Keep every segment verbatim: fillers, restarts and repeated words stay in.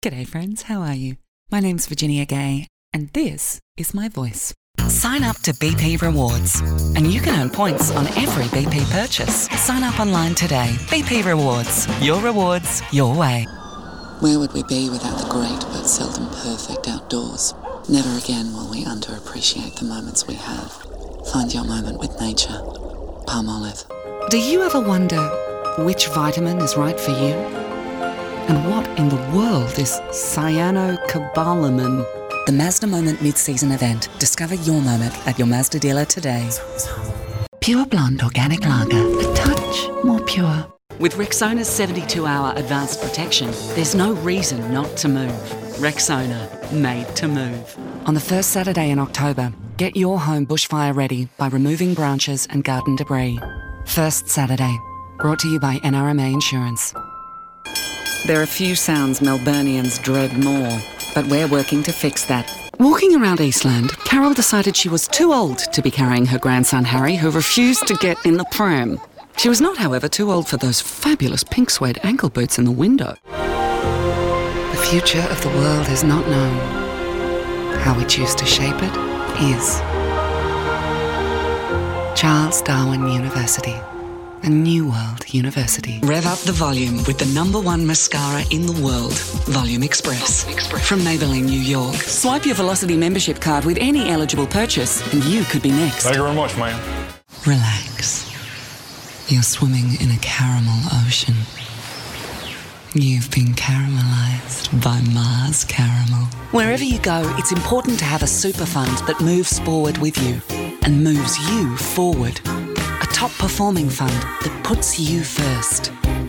G'day friends, how are you? My name's Virginia Gay, and this is my voice. Sign up to B P Rewards, and you can earn points on every B P purchase. Sign up online today. B P Rewards. Your rewards, your way. Where would we be without the great but seldom perfect outdoors? Never again will we underappreciate the moments we have. Find your moment with nature. Palmolive. Do you ever wonder which vitamin is right for you? And what in the world is cyanocobalamin? The Mazda Moment mid-season event. Discover your moment at your Mazda dealer today. Pure blonde organic lager, a touch more pure. With Rexona's seventy-two hour advanced protection, there's no reason not to move. Rexona, made to move. On the first Saturday in October, get your home bushfire ready by removing branches and garden debris. First Saturday, brought to you by N R M A Insurance. There are few sounds Melburnians dread more, but we're working to fix that. Walking around Eastland, Carol decided she was too old to be carrying her grandson Harry, who refused to get in the pram. She was not, however, too old for those fabulous pink suede ankle boots in the window. The future of the world is not known. How we choose to shape it is. Charles Darwin University. A New World University. Rev up the volume with the number one mascara in the world, Volume Express. Express. From Maybelline, New York. Swipe your Velocity membership card with any eligible purchase and you could be next. Thank you very much, ma'am. Relax. You're swimming in a caramel ocean. You've been caramelized by Mars Caramel. Wherever you go, it's important to have a super fund that moves forward with you and moves you forward. A top-performing fund that puts you first.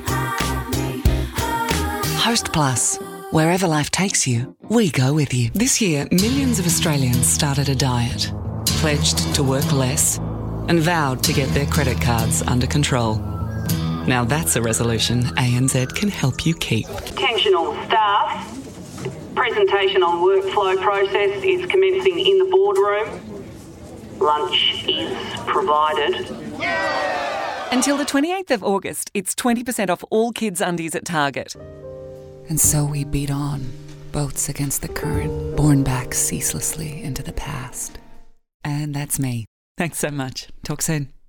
Host Plus. Wherever life takes you, we go with you. This year, millions of Australians started a diet, pledged to work less, and vowed to get their credit cards under control. Now that's a resolution A N Z can help you keep. Attention all staff. Presentation on workflow process is commencing in the boardroom. Lunch is provided. Until the twenty-eighth of August, it's twenty percent off all kids' undies at Target. And so we beat on, boats against the current, borne back ceaselessly into the past. And that's me. Thanks so much. Talk soon.